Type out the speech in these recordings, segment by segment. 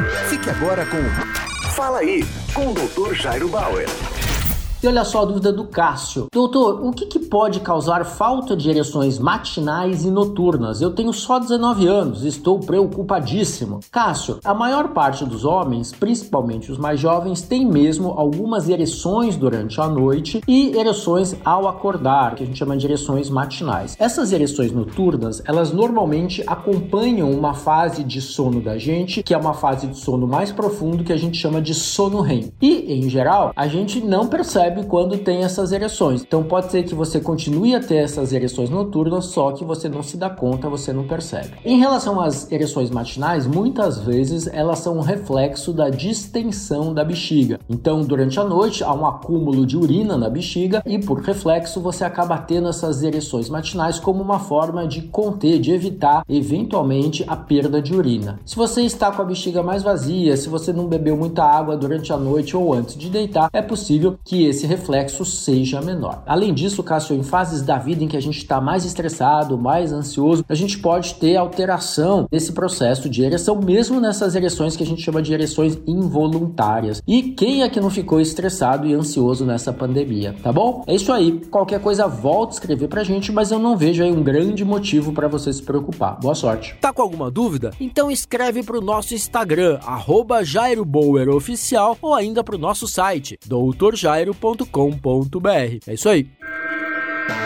Fique agora com Fala Aí, com o Dr. Jairo Bauer. E olha só a dúvida do Cássio. Doutor, o que pode causar falta de ereções matinais e noturnas? Eu tenho só 19 anos, estou preocupadíssimo. Cássio, a maior parte dos homens, principalmente os mais jovens, tem mesmo algumas ereções durante a noite e ereções ao acordar, que a gente chama de ereções matinais. Essas ereções noturnas, elas normalmente acompanham uma fase de sono da gente, que é uma fase de sono mais profundo, que a gente chama de sono REM. E, em geral, a gente não percebe quando tem essas ereções. Então pode ser que você continue a ter essas ereções noturnas, só que você não se dá conta, você não percebe. Em relação às ereções matinais, muitas vezes elas são um reflexo da distensão da bexiga. Então durante a noite há um acúmulo de urina na bexiga e por reflexo você acaba tendo essas ereções matinais como uma forma de conter, de evitar eventualmente a perda de urina. Se você está com a bexiga mais vazia, se você não bebeu muita água durante a noite ou antes de deitar, é possível que esse reflexo seja menor. Além disso, Cássio, em fases da vida em que a gente está mais estressado, mais ansioso, a gente pode ter alteração desse processo de ereção, mesmo nessas ereções que a gente chama de ereções involuntárias. E quem é que não ficou estressado e ansioso nessa pandemia, tá bom? É isso aí. Qualquer coisa, volta a escrever pra gente, mas eu não vejo aí um grande motivo para você se preocupar. Boa sorte. Tá com alguma dúvida? Então escreve pro nosso Instagram, @JairoBauerOficial, ou ainda pro nosso site, drjairo.com.br. É isso aí.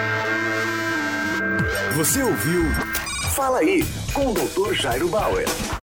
Você ouviu Fala Aí, com o Dr. Jairo Bauer.